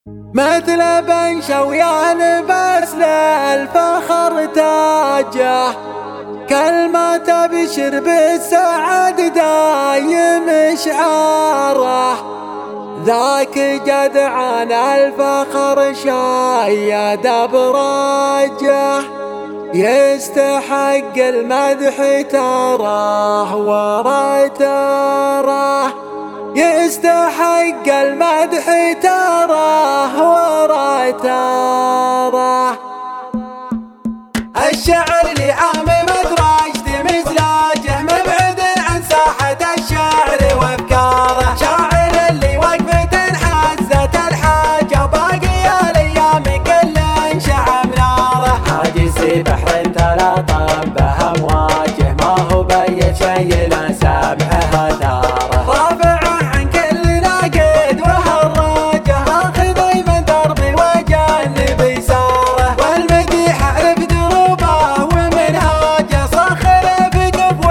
مثل بن شويان بس للفخر تاجه، كلمة بشر بالسعد دايم شعاره، ذاك جدعان الفخر شايد براجه، يستحق المدح تراه ورا تراه، يستحق المدح تراه ورا تراه. الشعر لعام مدرجت مزلاجه، مبعد عن ساحة الشعر وافكاره، شاعر اللي وقفة حزت الحاجة، باقي الايام كل شعب ناره، حاجز بحر تلاطم به امواجه، ما هو بيت شي لا سمعه داره، رافع عن كل ناقد وهراجه، اخذ من دربي وجنب يساره، والمديح اعرف دروبه ومنهاجه، صخر بقف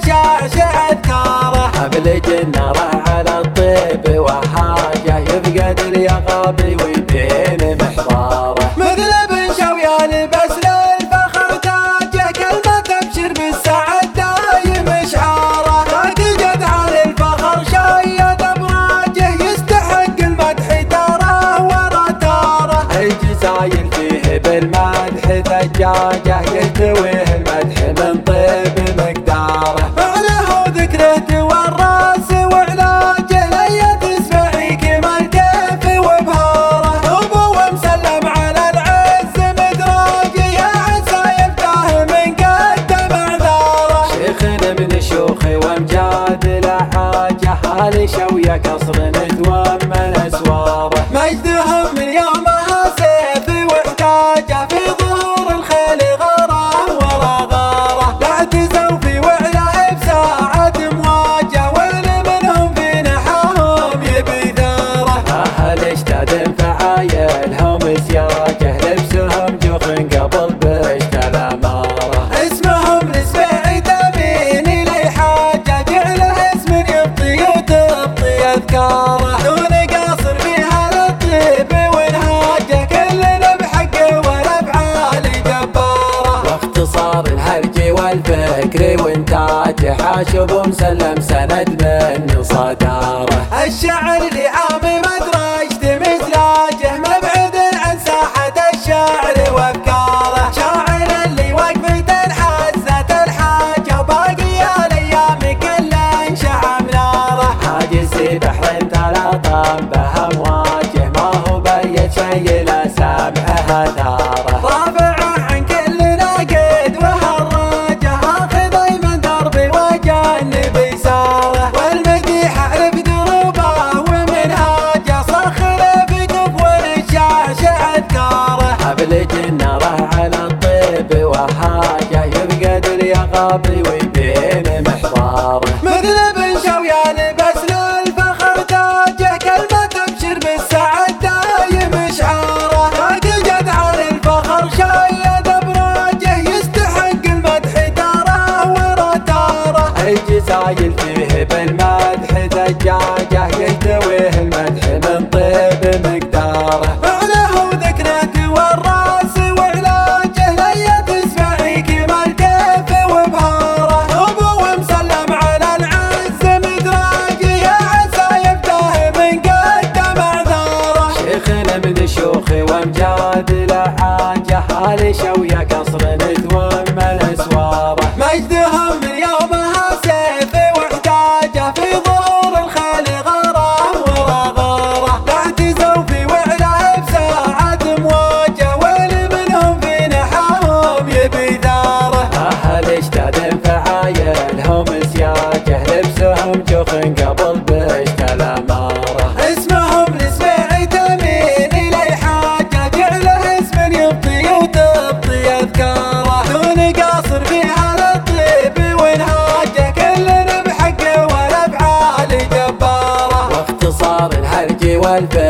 والشعشع اذكاره، ابلج النار على الطيب وحاجه، يفقد اليغابي ويبين محضاره، مثل بن شويان بس للفخر تاجه، كلمة تبشر بالسعد دايم شعاره، ذاك جدعان الفخر شايد براجه، يستحق المدح تراه ورا تاره، الجزاير فيه بالمدح ثجاجه، يلتويه المدح من طيب مقداره، معناه ذكره والراس وعلاجه، ليا تسمعي كمال كيف وبهاره، ابو مسلم على العز مدراجه، يا عسى يفتاه من قدم اعذاره، شيخ من شيوخي وامجاد لحاجه، هالي شويه قصر نتومن اسواره، مجدهم من يومها سيف واحتاجه، في ظهور الخيل غاره ورا غاره، لا اعتزوا في وعله بساعة مواجه، وين منهم في نحاهم يبي ثاره، اهل اشتد فعايلهم سياجه، لبسهم جفن قبل بشت الاماره، اسمهم لسبيعي تبين الي حاجه، جعله اسم يبطي وتبطي اذكاره، دون قاصر فيها للطيب ونهاجه، كلنا بحقه والافعال جباره، واختصار الهرج والفكر وانتاجه، حاشب مسلم سند من صداره، الشعر لعام مدرجت مزلاجه، مبعد عن ساحة الشعر وافكاره، شاعر اللي وقفة حزت الحاجة، باقي الايام كل شعب ناره، حاجز بحر تلاطم به امواجه، ما هو بيت شي لا سمعه داره، رافع عن كل ناقد وهراجه، اخذ من دربي وجنب يساره، والمديح اعرف دروبه ومنهاجه، صخر بقف والشعشع اذكاره، ابلج النار على الطيب وحاجه، يفقد اليغابي ويبين محضاره، مثل بن شويان بس للفخر تاجه، كلمة تبشر بالسعد دايم شعاره، ذاك جدعان الفخر شايد براجه، يستحق المدح تراه ورا تاره، الجزايل فيه بالمدح ثجاجه، يلتويه المدح من طيب مقداره، معناه ذكره والراس وعلاجه، ليا تسمعي كمال كيف وبهاره، ابو مسلم على العز مدراجه، يا عسى يفتاه من قدم اعذاره، شيخنا من شيوخي وامجاد لحاجه، هالي شويه قصر نتومن اسواره، مجدهم من يومها سيف واحتاجه، في ظهور الخيل غاره ورا غاره، لا اعتزوا في وعله بساعة مواجه، وين منهم في نحاهم يبي ثاره، اهل اشتد فعايلهم سياجه، لبسهم جفن قبل بشت الاماره، اسمهم لسبيعي تمين الي حاجه، جعله اسم يبطي وتبطي اذكاره، دون قاصر فيها للطيب ونهاجه، كلنا بحقه والافعال جباره، واختصار الهرج والفكر